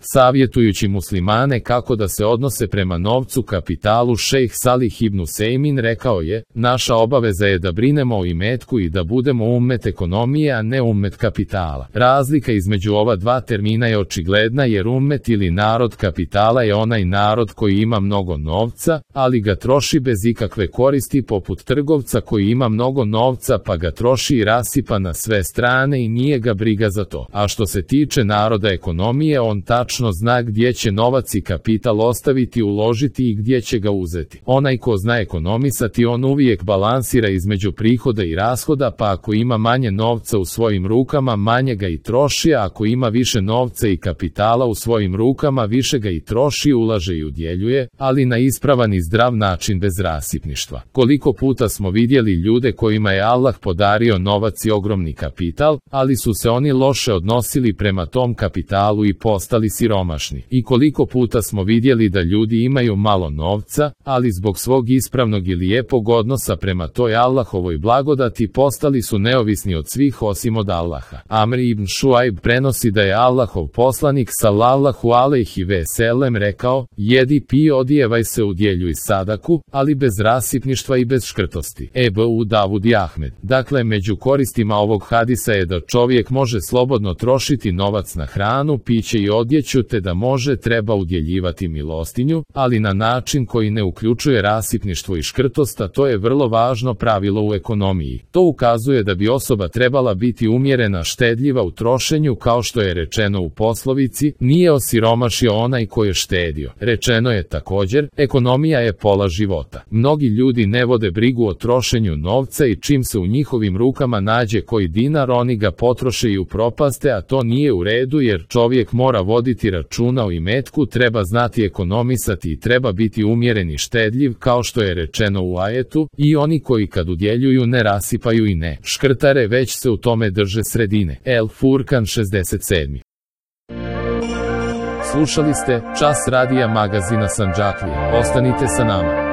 savjetujući muslimane kako da se odnose prema novcu kapitalu. Šejh Salih ibn Usejmin rekao je: naša obaveza je da brinemo o imetku i da budemo ummet ekonomije, a ne ummet kapitala. Razlika između ova dva termina je očigledna, jer ummet ili narod kapitala je onaj narod koji ima mnogo novca, ali ga troši bez ikakve koristi, poput trgovca koji ima mnogo novca pa ga troši i rasipa na sve strane i nije ga briga za to. A što se tiče naroda ekonomije, on tačno zna gdje će novac i kapital ostaviti, uložiti i gdje će ga uzeti. Onaj ko zna ekonomisati, on uvijek balansira između prihoda i rashoda, pa ako ima manje novca u svojim rukama, manje ga i troši, a ako ima više novca i kapitala u svojim rukama, više ga i troši, ulaže i udjeljuje, ali na ispravan i zdrav način, bez rasipništva. Koliko puta smo vidjeli ljude kojima je Allah podario novac i ogromni kapital, ali su se oni loše odnosili prema tom kapitalu i postali siromašni. I koliko puta smo vidjeli da ljudi imaju malo novca, ali zbog svog ispravnog i lijepog odnosa prema toj Allahovoj blagodati postali su neovisni od svih osim od Allaha. Amr ibn Šuajb prenosi da je Allahov poslanik sallallahu alejhi ve sellem rekao: jedi, pi, odjevaj se, udjeljuj sadaku, ali bez rasipništva i bez škrtosti. Ebu Davud i Ahmed. Dakle, među koristima ovog hadisa je da čovjek može slobodno trošiti novac na hranu, piće i odjeću, te da treba udjeljivati milostinju, ali na način koji ne uključuje rasipništvo i škrtost, a to je vrlo važno pravilo u ekonomiji. To ukazuje da bi osoba trebala biti umjerena, štedljiva u trošenju, kao što je rečeno u poslovici: nije osiromašio onaj ko je štedio. Rečeno je također: ekonomija je pola života. Mnogi ljudi ne vode brigu o trošenju novca i čim se u njihovim rukama nađe koji dinar, oni ga potroše i upropaste, a to nije u redu, jer čovjek mora voditi računa o imetku, treba znati ekonomisati i treba biti umjeren i štedljiv, kao što je rečeno u ajetu: i oni koji kad udjeljuju ne rasipaju i ne škrtare, već se u tome drže sredine. El Furkan 67. Slušali ste Čas radija magazina Sandžaklija. Ostanite sa nama.